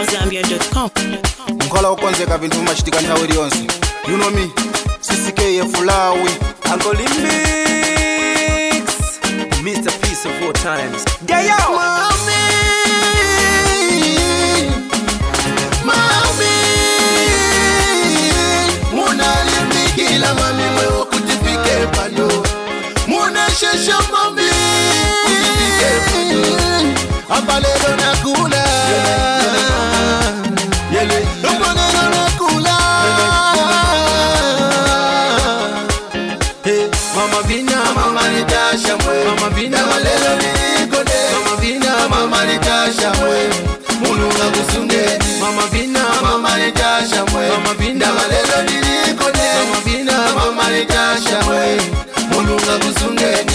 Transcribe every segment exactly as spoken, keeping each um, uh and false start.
zambia dot com. Mkhala ukonzeka vintu vimachitika nthawi iliyonse. You know me, C C K Fulawi, Uncle Mix, Mister Peace of all times. Day out, Mami, Mami, Muna limbikila mami wewe kutifike pano. Muna shesha mami, kutifike pano. Abalelo nakula, yele, abalelo nakula. Hey, mama vina, mama nitasha mwe, mama vina malelo nikode, mama vina, mama nitasha mwe, mulunga kusunge, mama vina, mama nitasha mwe, mama vina malelo nikode, mama vina, mama nitasha mwe, mulunga kusunge.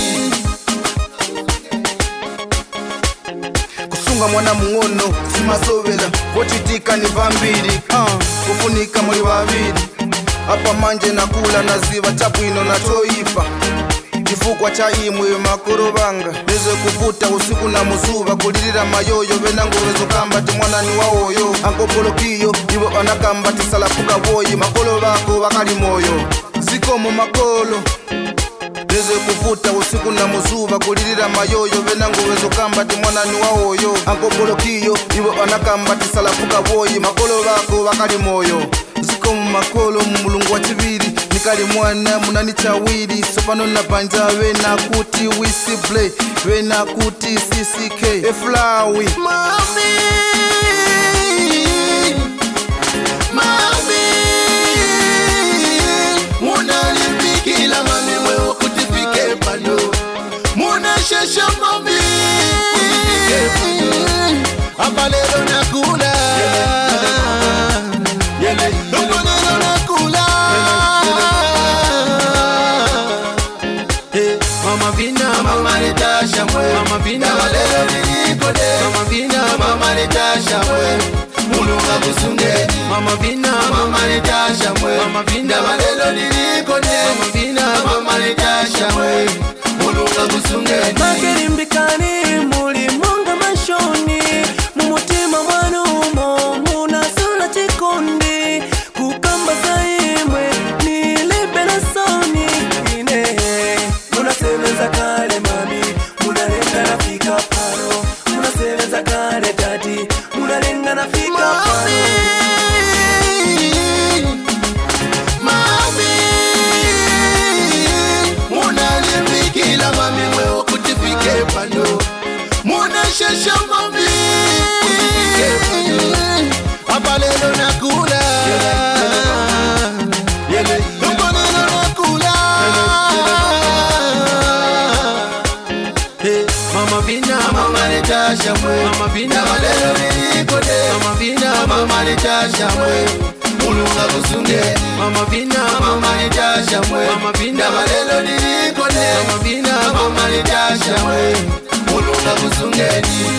Kusunga mwana mungono, simasovela, kotitika ni vambiri, uh, kufunika muli waviri. Apa manje nakula naziva chapwino na choipa. Kifukwa cha imwe makoro banga neze kuvuta usiku na muzuva kulirira mayoyo venangu wezo kambati mwana ni waoyo ankopolokiyo iwo anakambati salapuka boyi makolo bako bakali moyo ziko mu makolo neze kuvuta usiku na muzuva kulirira mayoyo venangu wezo kambati mwana ni waoyo ankopolokiyo iwo anakambati salapuka boyi makolo bako bakali moyo ziko mu makolo mulungu wa chiviri nikali mwana munani chawiri sopano na banja wena kuti wisi play wena kuti C C K Fulawi. Mami, Mami, muna limbikila mami wewe kutifike pano. Muna shesha mami, kutifike pano. Abalelo nakula, yele, abalelo nakula. Hey, mama vina, mama nitasha mwe, mama vina malelo nikode, mama vina, mama nitasha mwe, mulunga kusunge, mama vina, mama nitasha mwe, mama vina malelo nikode, mama vina, mama nitasha mwe, mulunga kusunge. Makerimbikani muli munga mashoni, mumutima mwana umo muna sula chikundi, kukamba saimwe nilibe na soni ine. Muna seveza kale mami, muna lenga na fika paro, muna seveza kale daddy, muna lenga na fika paro. Mami, muna limbikila mami wewe kutifike pano. Muna shesha mami, kutifike pano. Abalelo nakula, yele, abalelo nakula. Hey, mama vina, mama nitasha mwe, mama vina malelo nikode, mama vina, mama nitasha mwe, mulunga kusunge, mama vina, mama nitasha mwe, mama vina malelo nikode, mama vina, mama nitasha mwe, mulunga kusunge.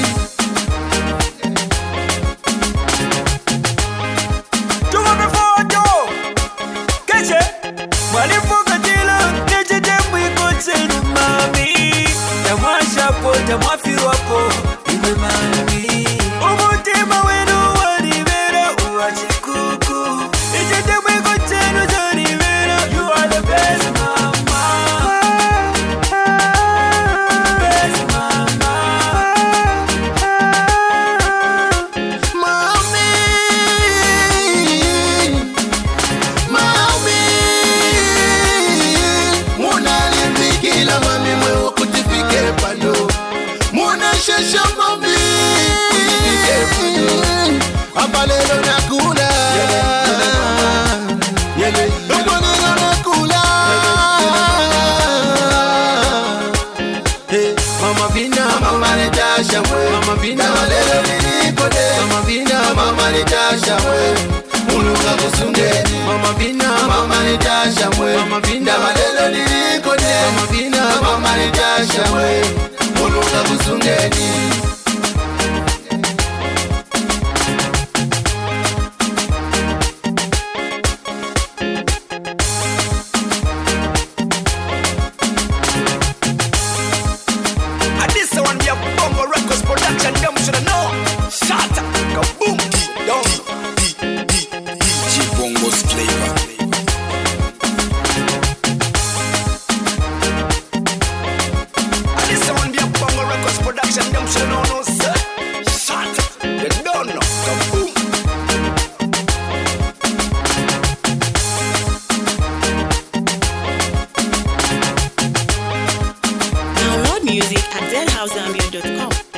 Tuma befoto, keche, walifuka jila, keche tembu iko chenu mami. Tamwa shapo, tamwa fiwapo, iwe mami. Umutima wenu walibera, uwache kuku. Iche tembu iko chenu zalibera, you are the best mama. Best mama. Mami, Mami, muna limbikila mami mwewe kutifike pano. Muna shesha mami, kutifike pano. Abalelo nakula, yele, abalelo nakula. Hey, mama vina, mama nitasha mwe, mama vina malelo nikode, mama vina, mama nitasha mwe, mulunga kusunge, mama vina, mama nitasha mwe, mama vina malelo nikode, mama vina, mama nitasha mwe, mulunga kusunge. And this one, we have Bongo Records production, them should know. Shut up, kaboom. music at zen house zambia dot com.